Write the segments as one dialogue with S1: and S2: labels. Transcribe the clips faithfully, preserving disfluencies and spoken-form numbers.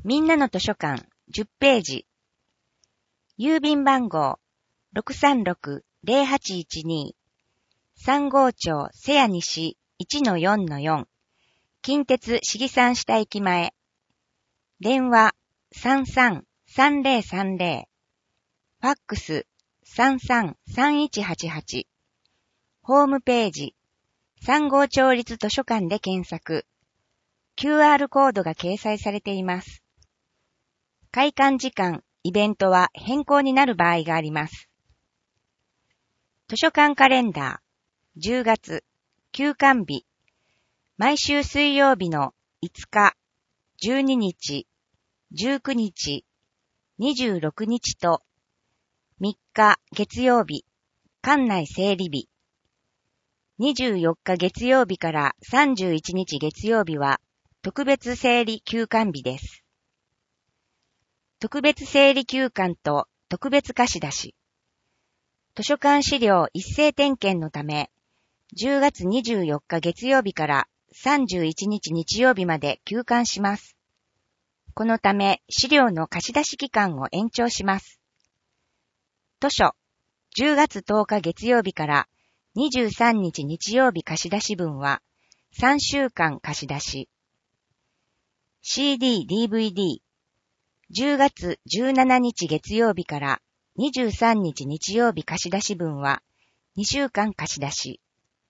S1: みんなの図書館じゅっページ。郵便番号 ろくさんろく ゼロはちいちに さん号町瀬谷西 いちのよんのよん 近鉄市議山下駅前。電話 さんさんさんゼロさんゼロ。ファックス さんさんさんいちはちはち。ホームページさん号町立図書館で検索。キューアール コードが掲載されています。開館時間、イベントは変更になる場合があります。図書館カレンダー、じゅうがつ、休館日、毎週水曜日のいつか、じゅうににち、じゅうくにち、にじゅうろくにちと、みっか月曜日、館内整理日、にじゅうよっか月曜日からさんじゅういちにち月曜日は特別整理休館日です。特別整理休館と特別貸し出し。図書館資料一斉点検のため、じゅうがつにじゅうよっか月曜日からさんじゅういちにち日曜日まで休館します。このため資料の貸し出し期間を延長します。図書、じゅうがつとおか月曜日からにじゅうさんにち日曜日貸し出し分はさんしゅうかん貸し出し。シーディー、ディーブイディー、じゅうがつじゅうしちにち月曜日からにじゅうさんにち日曜日貸し出し分はにしゅうかん貸し出し。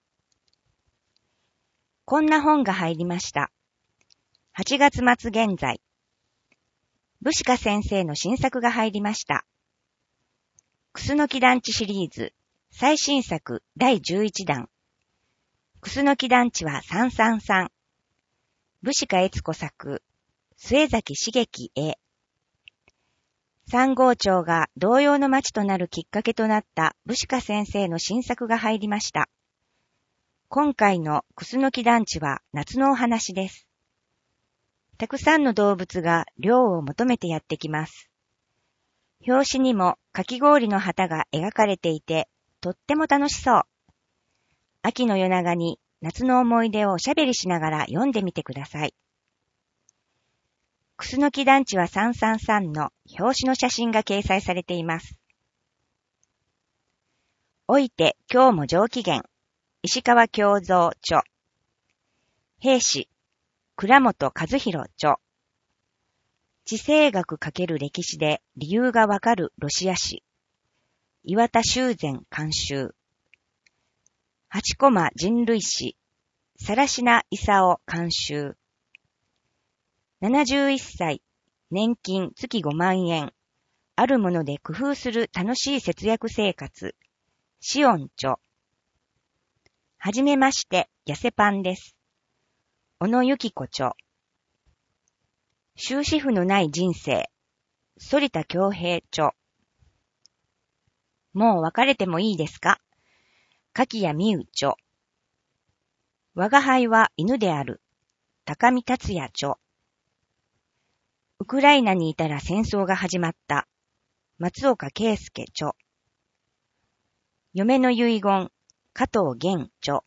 S1: こんな本が入りました。はちがつ末現在。ブシカ先生の新作が入りました。クスノキ団地シリーズ最新作だいじゅういちだん。クスノキ団地はさんさんさん。ブシカ悦子作、末崎茂樹絵。三号町が同様の町となるきっかけとなったブシカ先生の新作が入りました。今回のクスノキ団地は夏のお話です。たくさんの動物が涼を求めてやってきます。表紙にもかき氷の旗が描かれていて、とっても楽しそう。秋の夜長に夏の思い出をおしゃべりしながら読んでみてください。クスノキ団地はさんさんさんの表紙の写真が掲載されています。おいて今日も上機嫌。石川京三著。兵士、倉本和弘著。地政学×歴史で理由がわかるロシア史。岩田修繕監修。八駒人類史。更科勲監修。ななじゅういっさい、年金月ごまんえん。あるもので工夫する楽しい節約生活。シオン著。はじめまして、やせパンです。小野由紀子著。終止符のない人生。反田恭平著。もう別れてもいいですか？柿谷美優著。我が輩は犬である。高見達也著。ウクライナにいたら戦争が始まった。松岡圭介著。嫁の遺言。加藤源著。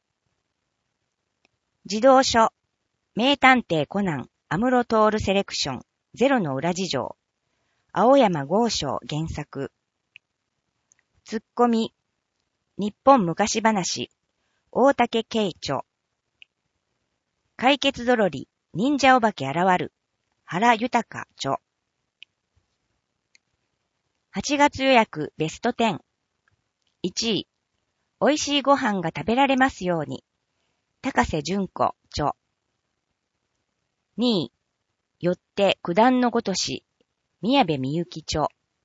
S1: 児童書。名探偵コナン、安室透セレクション、ゼロの裏事情。青山剛昌原作。ツッコミ。日本昔話。大竹圭著。解決ぞろり、忍者お化け現る。原豊著。はちがつ予約ベストじゅう。いちい。美味しいご飯が食べられますように。高瀬淳子著。にい。よって九段のごとし。宮部みゆき著。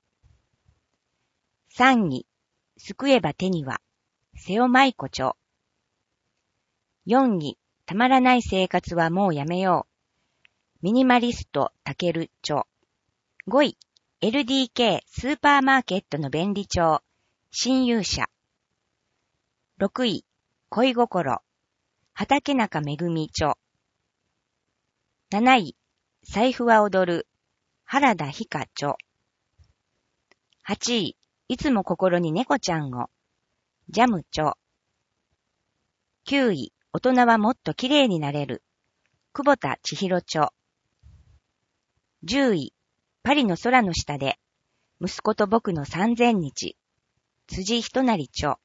S1: さんい。救えば手には。瀬尾舞子著。よんい。たまらない生活はもうやめよう。ミニマリストたける著。ごい。エルディーケー スーパーマーケットの便利帳。新勇者。ろくい。恋心。畠中めぐみ著。なない。財布は踊る。原田ひか著。はちい。いつも心に猫ちゃんを。ジャム著。きゅうい。大人はもっと綺麗になれる。久保田千尋著。 じゅうい、パリの空の下で、息子と僕の三千日、辻仁成著。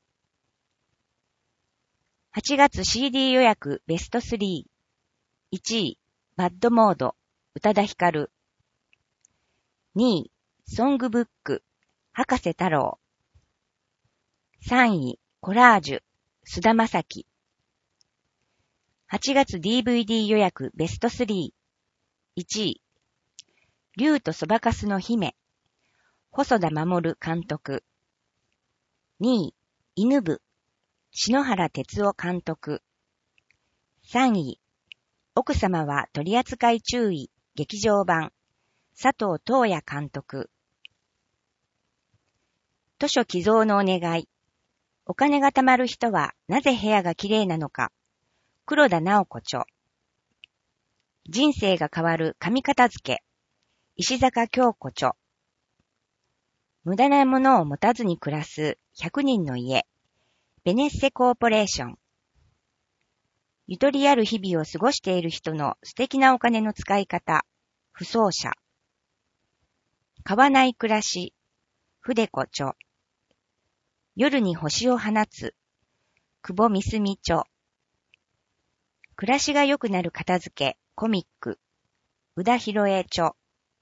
S1: はちがつ シーディー 予約ベストスリー。いちい、バッドモード、宇多田ヒカル。にい、ソングブック、博士太郎。さんい、コラージュ、菅田将暉。はちがつ ディーブイディー 予約ベストスリー。いちい、竜とそばかすの姫、細田守監督。にい、犬部、篠原哲夫監督。さんい、奥様は取扱注意、劇場版、佐藤東也監督。図書寄贈のお願い。お金が貯まる人はなぜ部屋がきれいなのか。黒田直子著。人生が変わる紙片付け。石坂京子著。無駄なものを持たずに暮らすひゃくにんの家。ベネッセコーポレーション。ゆとりある日々を過ごしている人の素敵なお金の使い方。不走者。買わない暮らし。筆子著。夜に星を放つ。久保みすみ著。暮らしが良くなる片付け。コミック。宇田博恵著。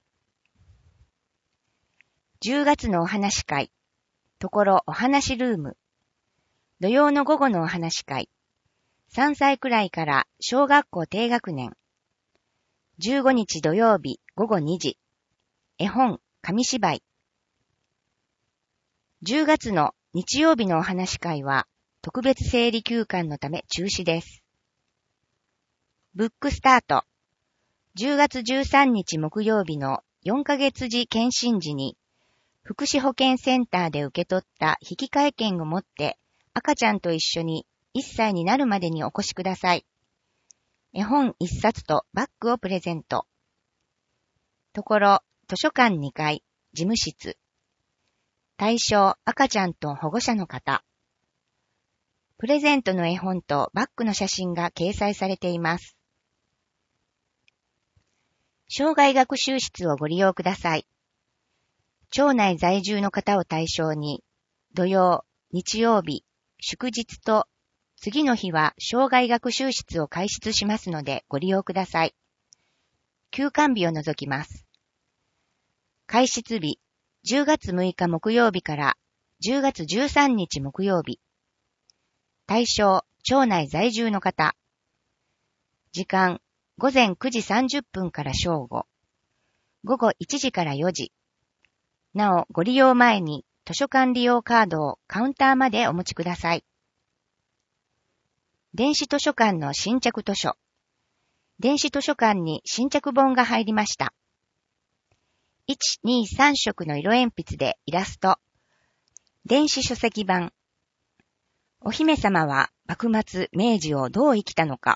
S1: じゅうがつのお話会。ところお話ルーム。土曜の午後のお話会。さんさいくらいから小学校低学年。じゅうごにち土曜日午後にじ。絵本、紙芝居。じゅうがつの日曜日のお話会は特別生理休館のため中止です。ブックスタート。じゅうがつじゅうさんにち木曜日のよんかげつじ検診時に福祉保健センターで受け取った引換券を持って赤ちゃんと一緒にいっさいになるまでにお越しください。絵本いっさつとバッグをプレゼント。ところ図書館にかい、事務室。対象赤ちゃんと保護者の方。プレゼントの絵本とバッグの写真が掲載されています。生涯学習室をご利用ください。町内在住の方を対象に、土曜、日曜日、祝日と、次の日は生涯学習室を開設しますのでご利用ください。休館日を除きます。開設日、じゅうがつむいか木曜日からじゅうがつじゅうさんにち木曜日。対象、町内在住の方。時間、ごぜんくじさんじゅっぷんから正午。ごごいちじからよじ。なお、ご利用前に図書館利用カードをカウンターまでお持ちください。電子図書館の新着図書。電子図書館に新着本が入りました。いち、に、さんしょくの色鉛筆でイラスト。電子書籍版。お姫様は幕末明治をどう生きたのか。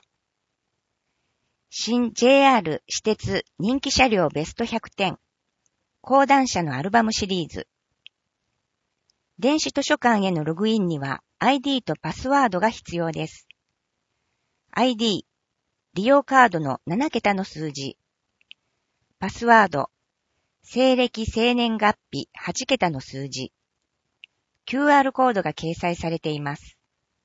S1: 新 ジェイアール 私鉄人気車両ベストひゃくてん。講談社のアルバムシリーズ。電子図書館へのログインには アイディー とパスワードが必要です。アイディー、利用カードのななけたの数字。パスワード、西暦生年月日はちけたの数字。キューアール コードが掲載されています。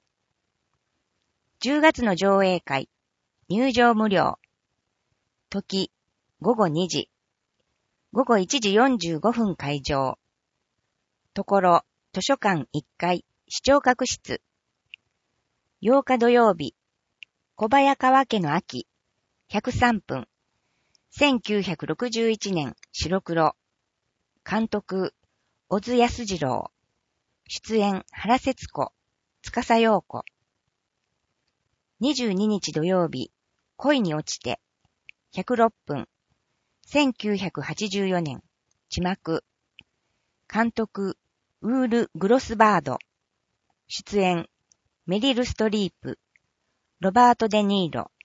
S1: じゅうがつの上映会、入場無料。時、ごごにじ。ごごいちじよんじゅうごふん開場。ところ、図書館いっかい、視聴覚室。ようか土曜日、小早川家の秋、ひゃくさんぷん。せんきゅうひゃくろくじゅういちねん、白黒。監督、小津安二郎。出演、原節子、司陽子。にじゅうににち土曜日、恋に落ちて。ひゃくろっぷん。せんきゅうひゃくはちじゅうよねん、字幕。監督、ウール・グロスバード。出演、メリル・ストリープ、ロバート・デ・ニーロ。